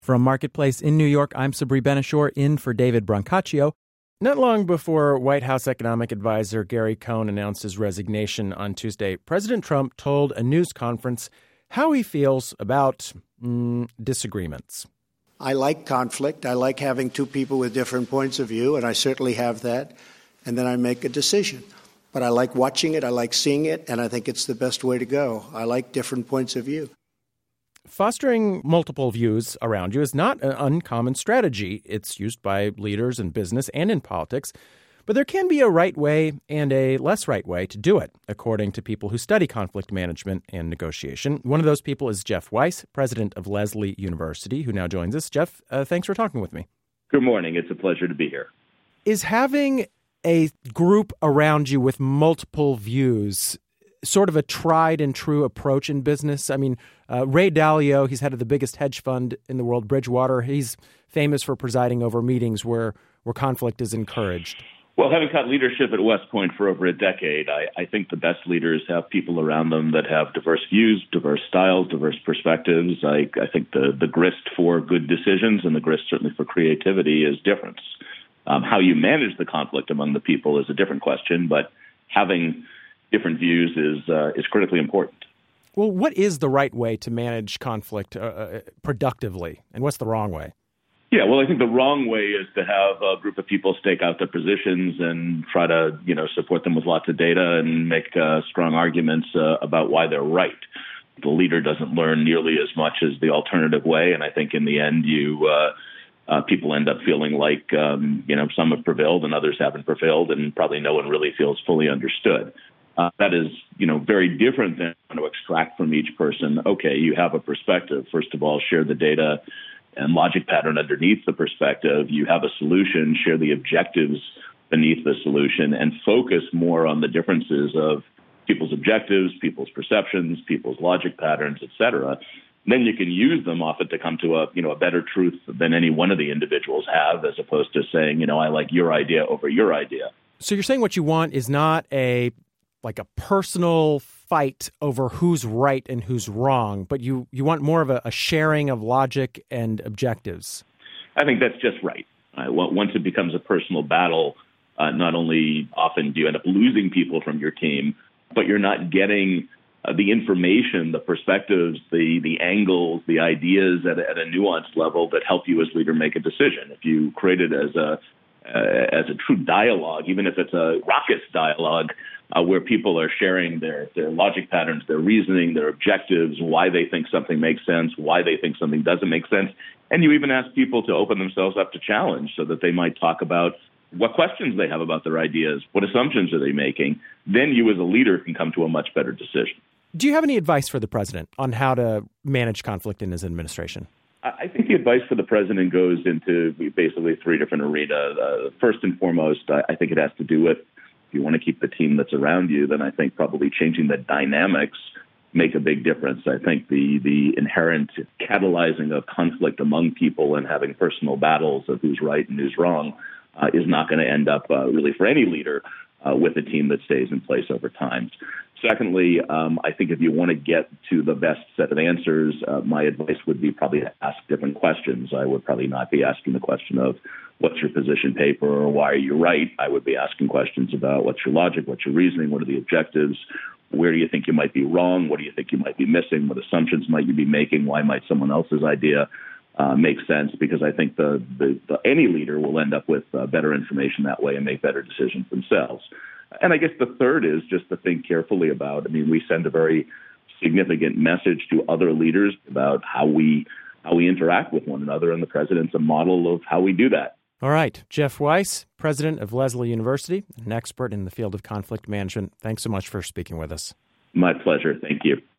From Marketplace in New York, I'm Sabri Ben-Achour, in for David Brancaccio. Not long before White House economic advisor Gary Cohn announced his resignation on Tuesday, President Trump told a news conference how he feels about disagreements. I like conflict. I like having two people with different points of view, and I certainly have that. And then I make a decision. But I like watching it, I like seeing it, and I think it's the best way to go. I like different points of view. Fostering multiple views around you is not an uncommon strategy. It's used by leaders in business and in politics. But there can be a right way and a less right way to do it, according to people who study conflict management and negotiation. One of those people is Jeff Weiss, president of Lesley University, who now joins us. Jeff, thanks for talking with me. Good morning. It's a pleasure to be here. Is having a group around you with multiple views sort of a tried and true approach in business? I mean, Ray Dalio, he's head of the biggest hedge fund in the world, Bridgewater. He's famous for presiding over meetings where conflict is encouraged. Well, having taught leadership at West Point for over a decade, I think the best leaders have people around them that have diverse views, diverse styles, diverse perspectives. I think the grist for good decisions and the grist certainly for creativity is different. How you manage the conflict among the people is a different question, but having different views is critically important. Well, what is the right way to manage conflict productively, and what's the wrong way? Yeah, well, I think the wrong way is to have a group of people stake out their positions and try to, support them with lots of data and make strong arguments about why they're right. The leader doesn't learn nearly as much as the alternative way, and I think in the end, people end up feeling like, some have prevailed and others haven't prevailed, and probably no one really feels fully understood. That is, very different than to extract from each person. Okay, you have a perspective. First of all, share the data and logic pattern underneath the perspective. You have a solution, share the objectives beneath the solution, and focus more on the differences of people's objectives, people's perceptions, people's logic patterns, et cetera. Then you can use them often to come to a better truth than any one of the individuals have, as opposed to saying, I like your idea over your idea. So you're saying what you want is not a personal fight over who's right and who's wrong, but you want more of a sharing of logic and objectives. I think that's just right. Once it becomes a personal battle, not only often do you end up losing people from your team, but you're not getting the information, the perspectives, the angles, the ideas at a nuanced level that help you as leader make a decision. If you create it as a true dialogue, even if it's a raucous dialogue, where people are sharing their logic patterns, their reasoning, their objectives, why they think something makes sense, why they think something doesn't make sense. And you even ask people to open themselves up to challenge so that they might talk about what questions they have about their ideas, what assumptions are they making. Then you as a leader can come to a much better decision. Do you have any advice for the president on how to manage conflict in his administration? I think the advice for the president goes into basically three different arenas. First and foremost, I think it has to do with, if you want to keep the team that's around you, then I think probably changing the dynamics make a big difference. I think the inherent catalyzing of conflict among people and having personal battles of who's right and who's wrong is not going to end up really for any leader with a team that stays in place over time. Secondly, I think if you want to get to the best set of answers, my advice would be probably to ask different questions. I would probably not be asking the question of what's your position paper or why are you right. I would be asking questions about what's your logic, what's your reasoning, what are the objectives, where do you think you might be wrong, what do you think you might be missing, what assumptions might you be making, why might someone else's idea make sense, because I think any leader will end up with better information that way and make better decisions themselves. And I guess the third is just to think carefully about, we send a very significant message to other leaders about how we interact with one another, and the president's a model of how we do that. All right. Jeff Weiss, president of Lesley University, an expert in the field of conflict management. Thanks so much for speaking with us. My pleasure. Thank you.